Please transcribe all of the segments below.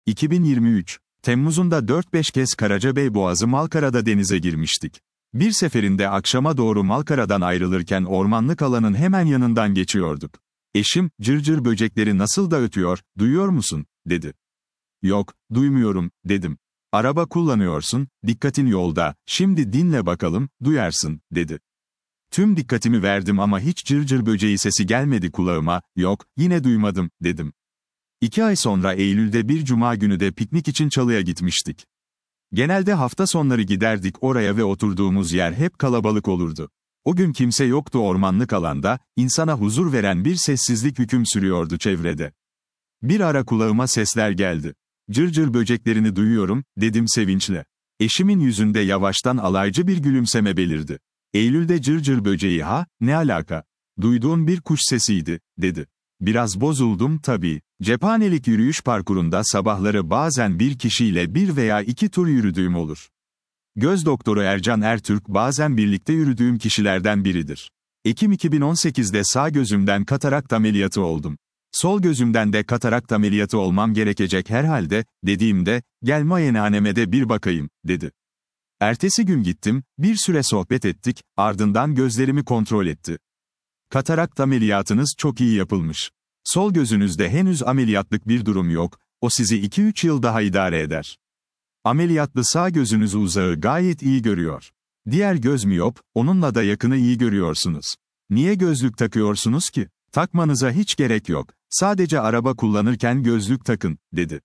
2023, Temmuz'unda 4-5 kez Karacabey Boğazı Malkara'da denize girmiştik. Bir seferinde akşama doğru Malkara'dan ayrılırken ormanlık alanın hemen yanından geçiyorduk. Eşim, cırcır böcekleri nasıl da ötüyor, duyuyor musun, dedi. Yok, duymuyorum, dedim. Araba kullanıyorsun, dikkatin yolda, şimdi dinle bakalım, duyarsın, dedi. Tüm dikkatimi verdim ama hiç cırcır böceği sesi gelmedi kulağıma, yok, yine duymadım, dedim. 2 ay sonra Eylül'de bir cuma günü de piknik için Çalı'ya gitmiştik. Genelde hafta sonları giderdik oraya ve oturduğumuz yer hep kalabalık olurdu. O gün kimse yoktu ormanlık alanda, insana huzur veren bir sessizlik hüküm sürüyordu çevrede. Bir ara kulağıma sesler geldi. Cırcır böceklerini duyuyorum, dedim sevinçle. Eşimin yüzünde yavaştan alaycı bir gülümseme belirdi. Eylül'de cırcır böceği ha, ne alaka? Duyduğun bir kuş sesiydi, dedi. Biraz bozuldum tabii. Cephanelik yürüyüş parkurunda sabahları bazen bir kişiyle 1 veya 2 tur yürüdüğüm olur. Göz doktoru Ercan Ertürk bazen birlikte yürüdüğüm kişilerden biridir. Ekim 2018'de sağ gözümden katarakt ameliyatı oldum. Sol gözümden de katarakt ameliyatı olmam gerekecek herhalde, dediğimde, gel muayenehaneme de bir bakayım, dedi. Ertesi gün gittim, bir süre sohbet ettik, ardından gözlerimi kontrol etti. Katarakt ameliyatınız çok iyi yapılmış. Sol gözünüzde henüz ameliyatlık bir durum yok, o sizi 2-3 yıl daha idare eder. Ameliyatlı sağ gözünüz uzağı gayet iyi görüyor. Diğer göz miyop, onunla da yakını iyi görüyorsunuz. Niye gözlük takıyorsunuz ki? Takmanıza hiç gerek yok, sadece araba kullanırken gözlük takın, dedi.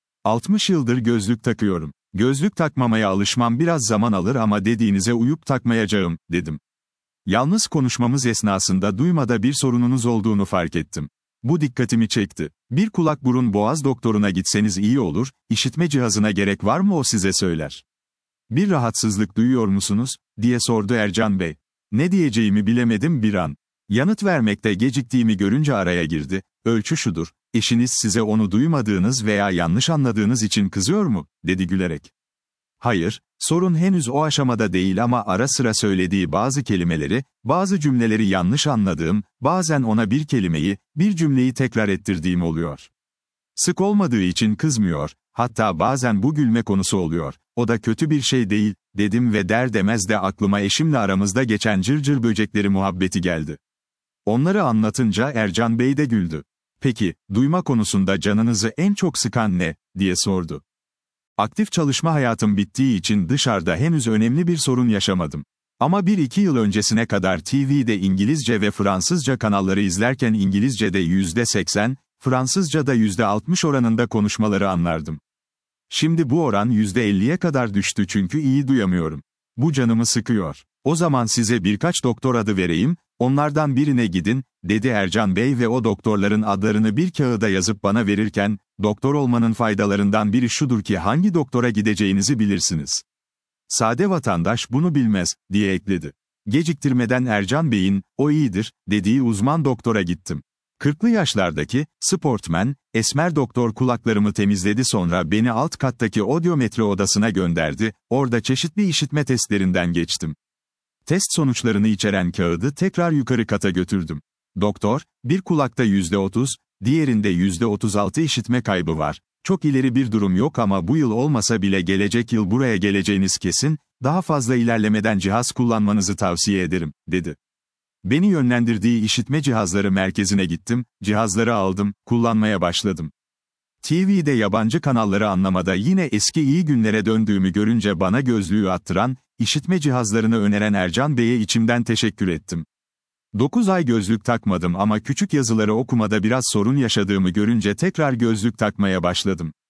60 yıldır gözlük takıyorum. Gözlük takmamaya alışmam biraz zaman alır ama dediğinize uyup takmayacağım, dedim. Yalnız konuşmamız esnasında duymada bir sorununuz olduğunu fark ettim. Bu dikkatimi çekti. Bir kulak burun boğaz doktoruna gitseniz iyi olur, işitme cihazına gerek var mı o size söyler. Bir rahatsızlık duyuyor musunuz, diye sordu Ercan Bey. Ne diyeceğimi bilemedim bir an. Yanıt vermekte geciktiğimi görünce araya girdi, ölçü şudur, eşiniz size onu duymadığınız veya yanlış anladığınız için kızıyor mu, dedi gülerek. Hayır, sorun henüz o aşamada değil ama ara sıra söylediği bazı kelimeleri, bazı cümleleri yanlış anladığım, bazen ona bir kelimeyi, bir cümleyi tekrar ettirdiğim oluyor. Sık olmadığı için kızmıyor, hatta bazen bu gülme konusu oluyor, o da kötü bir şey değil, dedim ve der demez de aklıma eşimle aramızda geçen cırcır böcekleri muhabbeti geldi. Onları anlatınca Ercan Bey de güldü. Peki, duyma konusunda canınızı en çok sıkan ne, diye sordu. Aktif çalışma hayatım bittiği için dışarıda henüz önemli bir sorun yaşamadım. Ama 1-2 yıl öncesine kadar TV'de İngilizce ve Fransızca kanalları izlerken İngilizce'de %80, Fransızca'da %60 oranında konuşmaları anlardım. Şimdi bu oran %50'ye kadar düştü çünkü iyi duyamıyorum. Bu canımı sıkıyor. O zaman size birkaç doktor adı vereyim, onlardan birine gidin, dedi Ercan Bey ve o doktorların adlarını bir kağıda yazıp bana verirken, doktor olmanın faydalarından biri şudur ki hangi doktora gideceğinizi bilirsiniz. Sade vatandaş bunu bilmez, diye ekledi. Geciktirmeden Ercan Bey'in, o iyidir, dediği uzman doktora gittim. 40'lı yaşlardaki, sportmen, esmer doktor kulaklarımı temizledi sonra beni alt kattaki odyometre odasına gönderdi, orada çeşitli işitme testlerinden geçtim. Test sonuçlarını içeren kağıdı tekrar yukarı kata götürdüm. Doktor, bir kulakta %30, diğerinde %36 işitme kaybı var. Çok ileri bir durum yok ama bu yıl olmasa bile gelecek yıl buraya geleceğiniz kesin, daha fazla ilerlemeden cihaz kullanmanızı tavsiye ederim, dedi. Beni yönlendirdiği işitme cihazları merkezine gittim, cihazları aldım, kullanmaya başladım. TV'de yabancı kanalları anlamada yine eski iyi günlere döndüğümü görünce bana gözlüğü attıran, işitme cihazlarını öneren Ercan Bey'e içimden teşekkür ettim. 9 ay gözlük takmadım ama küçük yazıları okumada biraz sorun yaşadığımı görünce tekrar gözlük takmaya başladım.